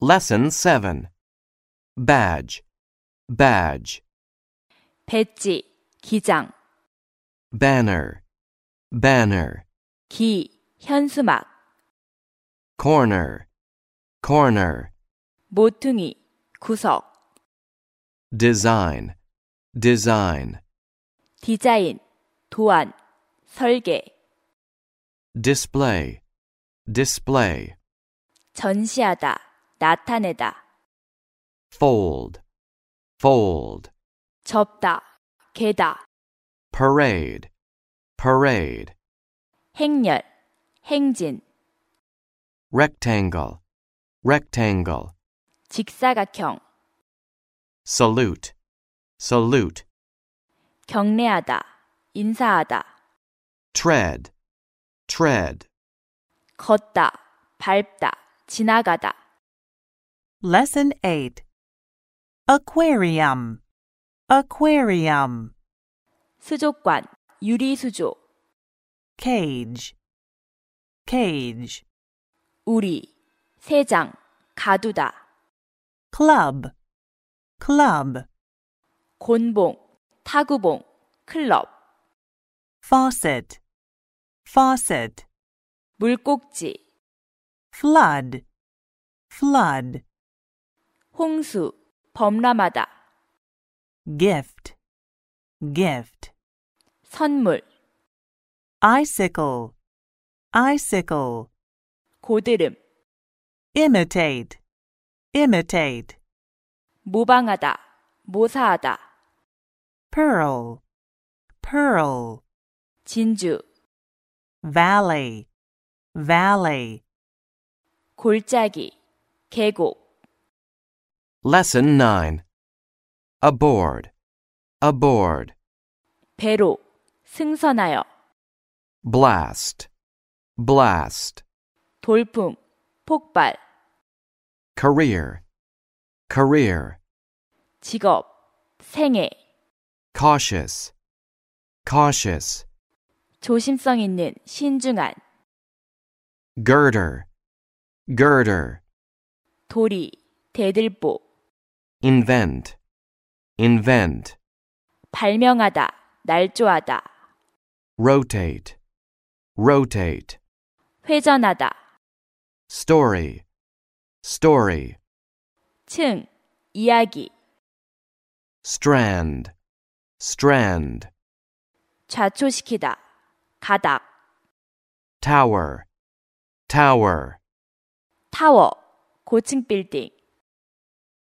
Lesson 7. Badge, badge. 배지, 기장. Banner, banner. 기, 현수막. Corner, corner. 모퉁이, 구석. Design, design. 디자인, 도안, 설계. Display, display. 전시하다, 나타내다. Fold, fold. 접다, 개다. Parade, parade. 행렬, 행진. Rectangle, rectangle. 직사각형. Salute, salute. 경례하다, 인사하다. Tread, tread. 걷다, 밟다, 지나가다. Lesson 8. Aquarium, aquarium. 수족관, 유리수조. Cage, cage. 우리, 새장, 가두다. Club, club. 곤봉, 타구봉, 클럽. Faucet, faucet. 물꼭지, Flood, flood. 홍수, 범람하다. Gift, gift. 선물, Icicle, icicle. 고드름. Imitate, imitate. 모방하다, 모사하다. Pearl, pearl. 진주, Valley, valley. 골짜기, 계곡. Lesson 9. Aboard, aboard. 배로, 승선하여. Blast, blast. 돌풍, 폭발. Career, career. 직업, 생애. Cautious, cautious. 조심성 있는, 신중한. Girder, girder. 도리, 대들보. Invent, invent. 발명하다, 날조하다. Rotate, rotate. 회전하다. Story, story. 층, 이야기. Strand, strand. 좌초시키다, 가닥. Tower, tower. 타워, 고층 빌딩.